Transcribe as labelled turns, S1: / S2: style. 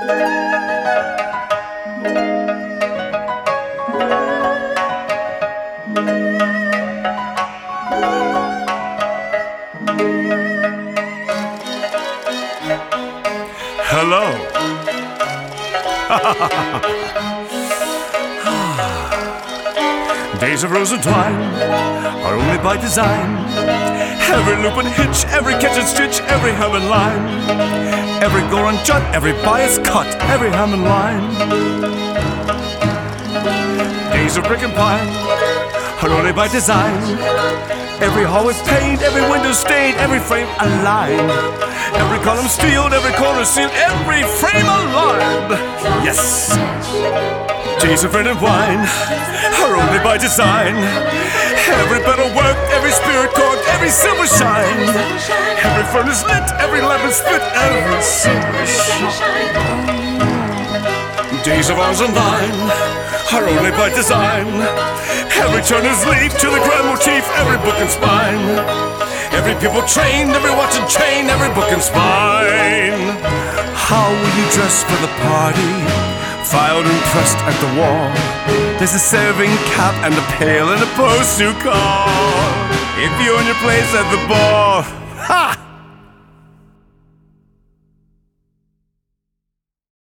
S1: Hello. Days of rose and twine are only by design. Every loop and hitch, every catch and stitch, every hem and line, every gore and jut, every bias cut, every hem and line. Days of brick and pine are only by design. Every hall is painted, every window stained, every frame aligned, every column steeled, every corner sealed, every frame aligned. Yes! Days of red and wine are only by design. Every better work, every spirit corked, every silver shine, every furnace lit, every lemon split, every silver shine. Days of ours and thine are only by design. Every turner's leaf to the grand motif, every book and spine, every pupil trained, every watch and chain, every book and spine. How will you dress for the party? Filed and pressed at the wall, there's a serving cap and a pail and a post to call. If you're in your place at the ball, ha!